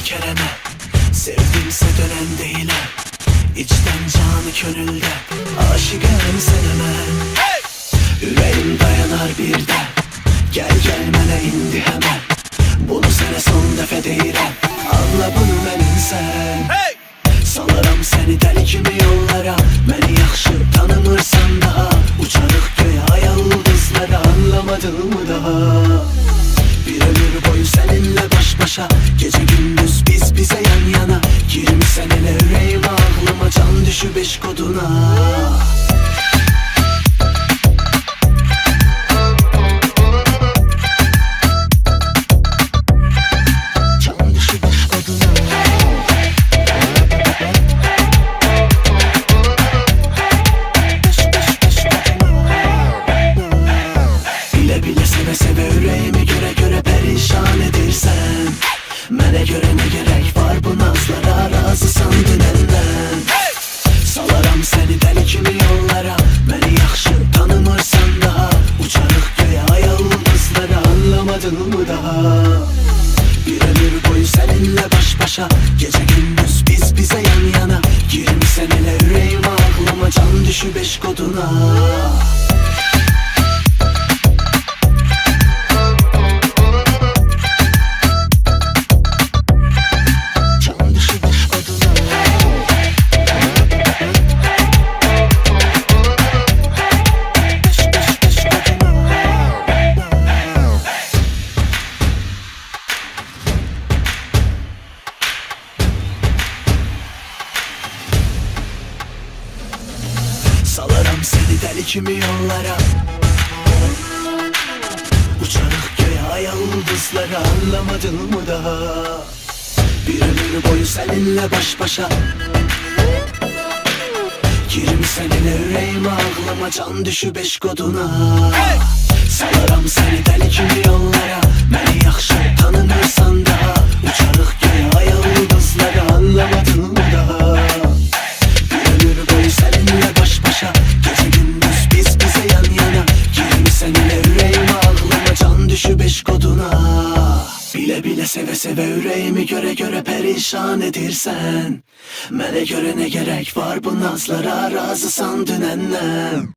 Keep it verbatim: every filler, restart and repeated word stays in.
kerene. Sevdimse dönen değilim, içten canı gönülde. Aşıkım sen hemen, hey! Yüreğim dayanar bir de. Gel gelmene indi hemen. Bunu sana son defa deyirəm. Anla bunu mənim sən, hey! Salaram səni dəli kimi yollara. Məni yaxşı tanımırsan daha. Uçarıq göyə aya ulduzlara. Anlamadın mı daha? Bir ömür boyu seninle baş başa. Gece gündüz biz bize yan yana. Girmişsen ele yüreğime aklıma. Can düşü beş koduna. Mənə görə nə gerək var bu nazlara, razısan dünəndən, hey! Salaram səni dəli kimi yollara. Məni yaxşı tanımırsan daha. Uçarıq göyə aya ulduzlara. Anlamadın mı daha? Bir ömür boyu seninle baş başa. Gece gündüz biz bize yan yana. Girmişsən elə yüreğime aklıma. Can düşü beş koduna. Salaram seni deli kimi yollara. Uçarıq göyə aya ulduzlara. Anlamadın mı daha? Bir ömür boyu seninle baş başa. Girmişsən elə yüreğime aklıma. Can düşü beş koduna, hey! Salaram seni deli kimi yollara. Məni yaxşı tanımırsan daha. Uçarıq göyə aya ulduzlara. Anlamadın mı daha? Bir ömür boyu seninle baş başa. Gece gündüz biz bize yan yana. Girmişsən elə yüreğime aklıma. Can düşü beş koduna. Bile bile seve seve yüreğimi göre göre perişan edirsən. Mənə görə nə gerek var bu nazlara, razısan dünəndən.